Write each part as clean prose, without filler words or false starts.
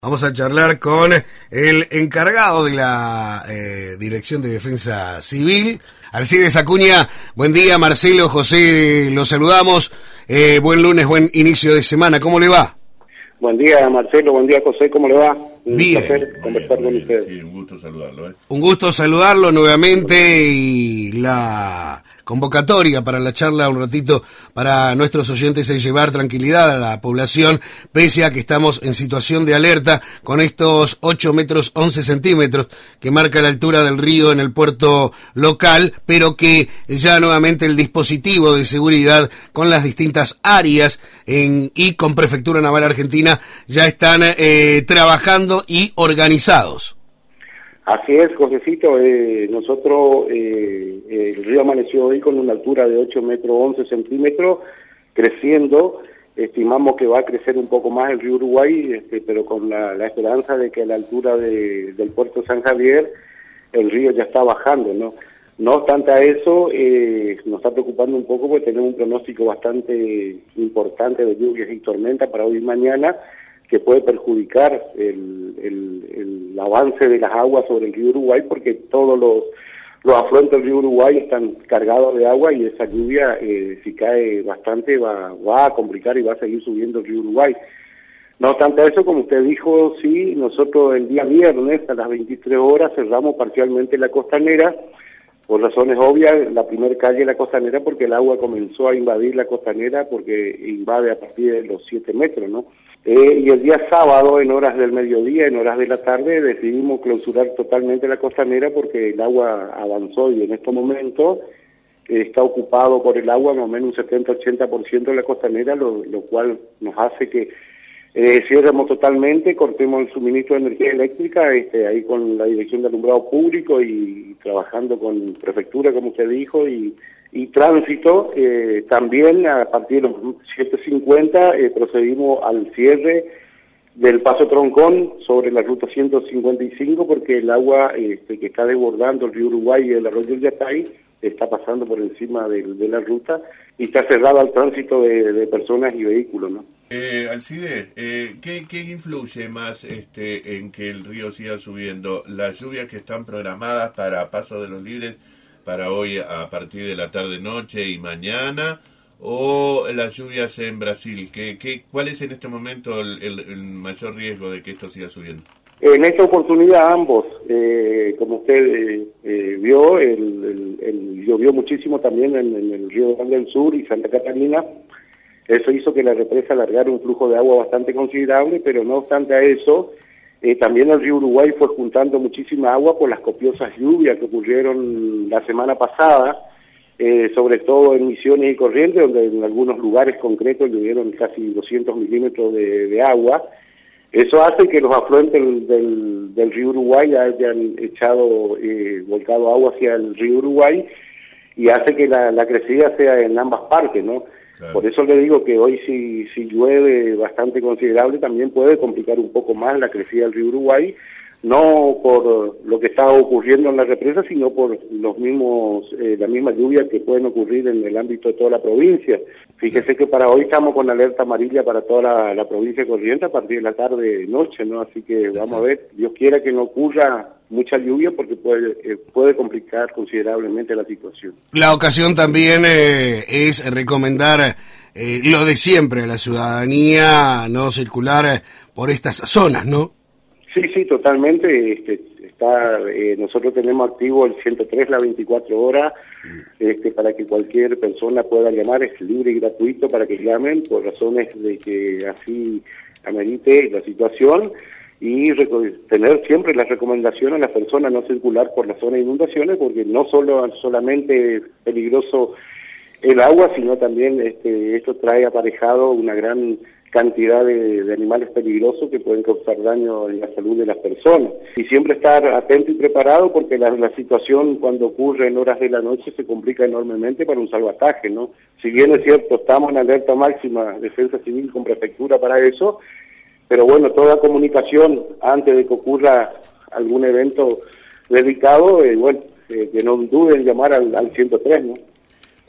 Vamos a charlar con el encargado de la Dirección de Defensa Civil, Alcides Acuña. Buen día, Marcelo, José, los saludamos. Buen lunes, buen inicio de semana. ¿Cómo le va? Buen día, Marcelo. Buen día, José. ¿Cómo le va? Bien. Un placer conversar con ustedes. Sí, un gusto saludarlo. Un gusto saludarlo nuevamente y la convocatoria para la charla un ratito para nuestros oyentes es llevar tranquilidad a la población, pese a que estamos en situación de alerta con estos 8 metros 11 centímetros que marca la altura del río en el puerto local, pero que ya nuevamente el dispositivo de seguridad con las distintas áreas y con Prefectura Naval Argentina ya están trabajando y organizados. Así es, Josecito. Nosotros, el río amaneció hoy con una altura de 8 metros 11 centímetros, creciendo. Estimamos que va a crecer un poco más el río Uruguay, pero con la esperanza de que a la altura del puerto San Javier el río ya está bajando, ¿no? No obstante a eso, nos está preocupando un poco porque tenemos un pronóstico bastante importante de lluvias y tormentas para hoy y mañana, que puede perjudicar el avance de las aguas sobre el río Uruguay, porque todos los afluentes del río Uruguay están cargados de agua y esa lluvia, si cae bastante, va a complicar y va a seguir subiendo el río Uruguay. No obstante eso, como usted dijo, sí, nosotros el día viernes a las 23 horas cerramos parcialmente la costanera, por razones obvias, la primera calle de la costanera, porque el agua comenzó a invadir la costanera, porque invade a partir de los 7 metros, ¿no? Y el día sábado, en horas del mediodía, en horas de la tarde, decidimos clausurar totalmente la costanera porque el agua avanzó y en este momento está ocupado por el agua más o menos un 70-80% de la costanera, lo cual nos hace que cierremos totalmente, cortemos el suministro de energía eléctrica, ahí con la Dirección de Alumbrado Público y trabajando con Prefectura, como usted dijo, y tránsito. También a partir de los 7:50 procedimos al cierre del Paso Troncón sobre la ruta 155 porque el agua que está desbordando el río Uruguay y el arroyo Yatay está pasando por encima de la ruta y está cerrada al tránsito de personas y vehículos, ¿no? Alcides, ¿qué influye más en que el río siga subiendo? ¿Las lluvias que están programadas para Paso de los Libres para hoy a partir de la tarde-noche y mañana, o las lluvias en Brasil? ¿Cuál es en este momento el mayor riesgo de que esto siga subiendo? En esta oportunidad ambos, como usted vio, llovió muchísimo también en el Río Grande del Sur y Santa Catarina. Eso hizo que la represa alargara un flujo de agua bastante considerable, pero no obstante a eso, también el río Uruguay fue juntando muchísima agua por las copiosas lluvias que ocurrieron la semana pasada, sobre todo en Misiones y Corrientes, donde en algunos lugares concretos llovieron casi 200 milímetros de agua. Eso hace que los afluentes del río Uruguay hayan volcado agua hacia el río Uruguay y hace que la crecida sea en ambas partes, ¿no? Claro. Por eso le digo que hoy si llueve bastante considerable también puede complicar un poco más la crecida del río Uruguay, no por lo que está ocurriendo en la represa, sino por la misma lluvia que pueden ocurrir en el ámbito de toda la provincia. Fíjese que para hoy estamos con alerta amarilla para toda la provincia de Corrientes a partir de la tarde-noche, ¿no? Así que vamos a ver, Dios quiera que no ocurra mucha lluvia porque puede complicar considerablemente la situación. La ocasión también es recomendar lo de siempre a la ciudadanía, no circular por estas zonas, ¿no? Sí, totalmente. Nosotros tenemos activo el 103 las 24 horas para que cualquier persona pueda llamar, es libre y gratuito para que llamen por razones de que así amerite la situación y tener siempre las recomendaciones a las personas no circular por la zona de inundaciones porque no solamente es peligroso el agua, sino también esto trae aparejado una gran cantidad de animales peligrosos que pueden causar daño en la salud de las personas. Y siempre estar atento y preparado porque la situación cuando ocurre en horas de la noche se complica enormemente para un salvataje, ¿no? Si bien es cierto, estamos en alerta máxima, Defensa Civil con Prefectura para eso, pero bueno, toda comunicación antes de que ocurra algún evento dedicado, que no duden en llamar al 103, ¿no?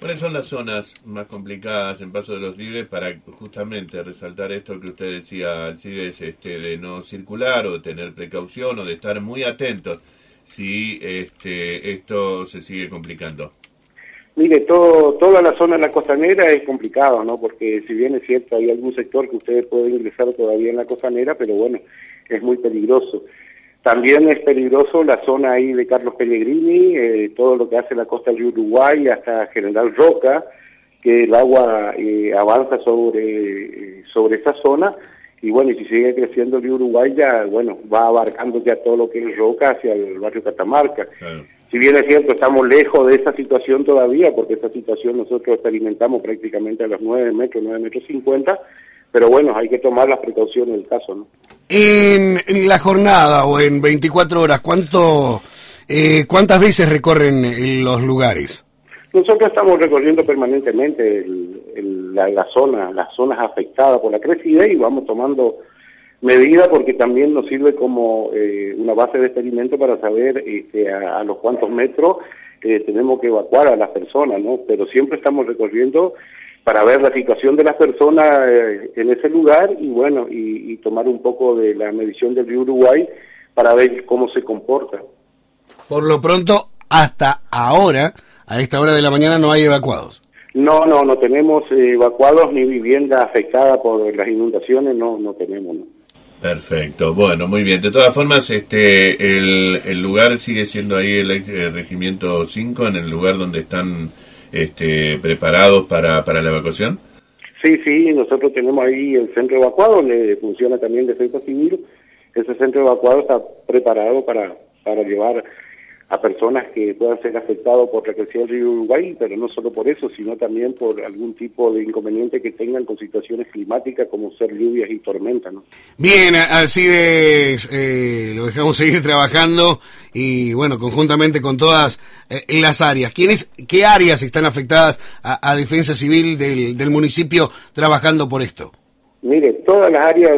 ¿Cuáles son las zonas más complicadas en Paso de los Libres para justamente resaltar esto que usted decía, Alcides, de no circular o de tener precaución o de estar muy atentos si esto se sigue complicando? Mire, toda la zona de la costanera es complicado, ¿no? Porque si bien es cierto, hay algún sector que ustedes pueden ingresar todavía en la costanera, pero bueno, es muy peligroso. También es peligroso la zona ahí de Carlos Pellegrini, todo lo que hace la costa del Uruguay hasta General Roca, que el agua avanza sobre esa zona, y bueno, y si sigue creciendo el río Uruguay ya, bueno, va abarcando ya todo lo que es Roca hacia el barrio Catamarca. Claro. Si bien es cierto, estamos lejos de esa situación todavía, porque esa situación nosotros experimentamos prácticamente a los 9 metros 50, pero bueno, hay que tomar las precauciones del caso, ¿no? En la jornada o en 24 horas, ¿cuántas veces recorren los lugares? Nosotros estamos recorriendo permanentemente las zonas afectadas por la crecida y vamos tomando medidas porque también nos sirve como una base de experimento para saber a los cuántos metros tenemos que evacuar a las personas, ¿no? Pero siempre estamos recorriendo para ver la situación de las personas en ese lugar y bueno, y tomar un poco de la medición del río Uruguay para ver cómo se comporta. Por lo pronto, hasta ahora, a esta hora de la mañana, no hay evacuados. No tenemos evacuados ni vivienda afectada por las inundaciones, no tenemos, ¿no? Perfecto, bueno, muy bien. De todas formas, el lugar sigue siendo ahí el Regimiento 5, en el lugar donde están preparados para la evacuación. Sí, nosotros tenemos ahí el centro evacuado, donde funciona también Defensa Civil. Ese centro evacuado está preparado para llevar a personas que puedan ser afectados por la crecida del río Uruguay, pero no solo por eso, sino también por algún tipo de inconveniente que tengan con situaciones climáticas como ser lluvias y tormentas, ¿no? Bien, Alcides, lo dejamos seguir trabajando y bueno, conjuntamente con todas las áreas. ¿Qué áreas están afectadas a Defensa Civil del municipio trabajando por esto? Mire, todas las áreas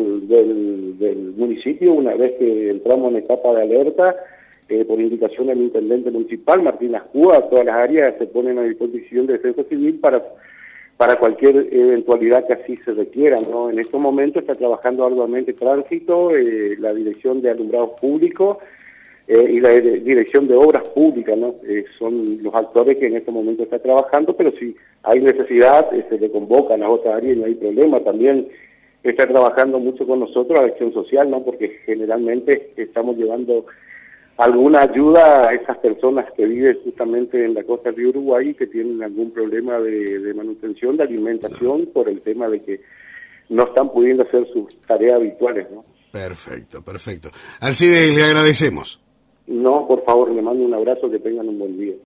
del municipio, una vez que entramos en etapa de alerta, por indicación del intendente municipal, Martín Ascúa, todas las áreas se ponen a disposición de Defensa Civil para cualquier eventualidad que así se requiera, ¿no? En estos momentos está trabajando arduamente Tránsito, la Dirección de Alumbrados Públicos y la Dirección de Obras Públicas, ¿no? Son los actores que en estos momentos están trabajando, pero si hay necesidad, se le convoca a las otras áreas y no hay problema. También está trabajando mucho con nosotros la acción social, ¿no? Porque generalmente estamos llevando alguna ayuda a esas personas que viven justamente en la costa del río Uruguay y que tienen algún problema de manutención, de alimentación, por el tema de que no están pudiendo hacer sus tareas habituales, ¿no? Perfecto. Alcides, le agradecemos. No, por favor, le mando un abrazo, que tengan un buen día.